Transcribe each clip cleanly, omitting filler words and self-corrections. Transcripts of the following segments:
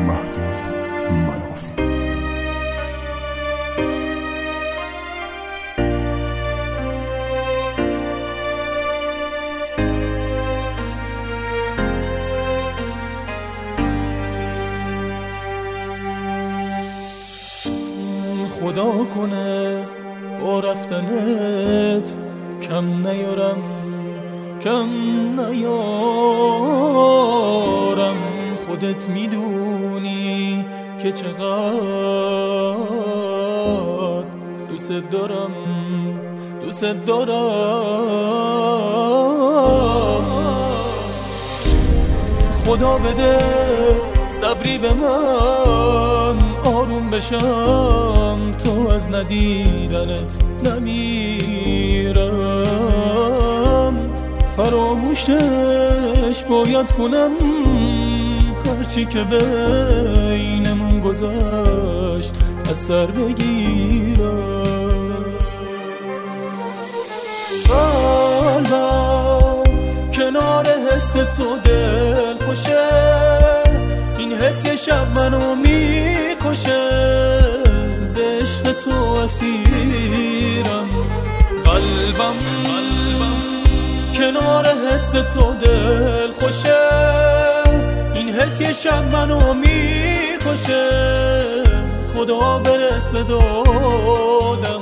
مهدی منافی. خدا کنه با رفتنت کم نیارم. خودت میدونی که چقدر دوست دارم. خدا بده صبری به من، آروم بشم تو از ندیدنت نمیرم. فراموشش باید کنم هرچی که بینمون گذشت از سر بگیرم. قلبم کنار حس تو دل خوشه، این حس یه شب منو میکشه. به عشق تو اسیرم، قلبم کنار حس تو دل خوشه، این حس یه شب منو میکشه. خدا برس به دادم.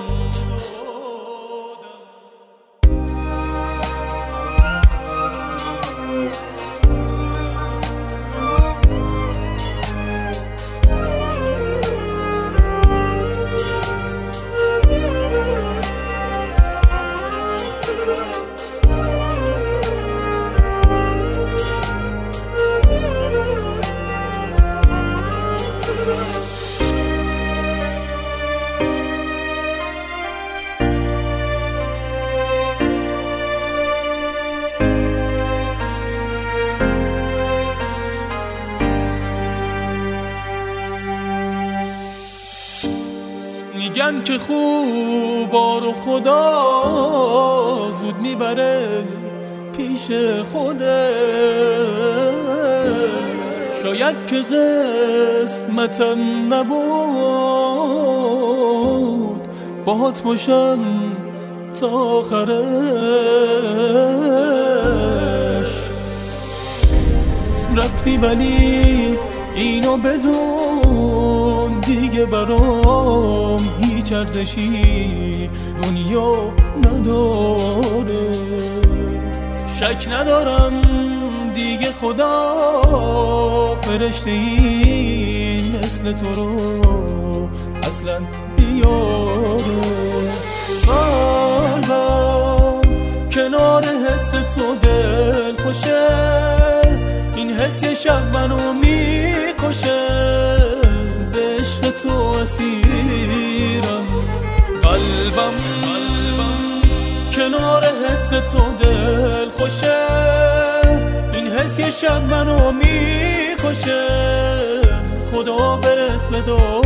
میگن که خوبا رو خدا زود میبره پیش خوده. شاید که قسمتم نبود باهات باشم تا آخرش. رفتی ولی اینو بدون دیگه برام هیچ ارزشی دنیا نداره. شک ندارم دیگه خدا فرشته این مثل تو رو اصلا بیاره. قلبم کنار حس تو دل خوشه، این حس یه شب منو میکشه. به عشق تو اسیرم، قلبم کنار حس تو دل خوشه، این حس یه شب منو میکشه. خدا برس به دادم.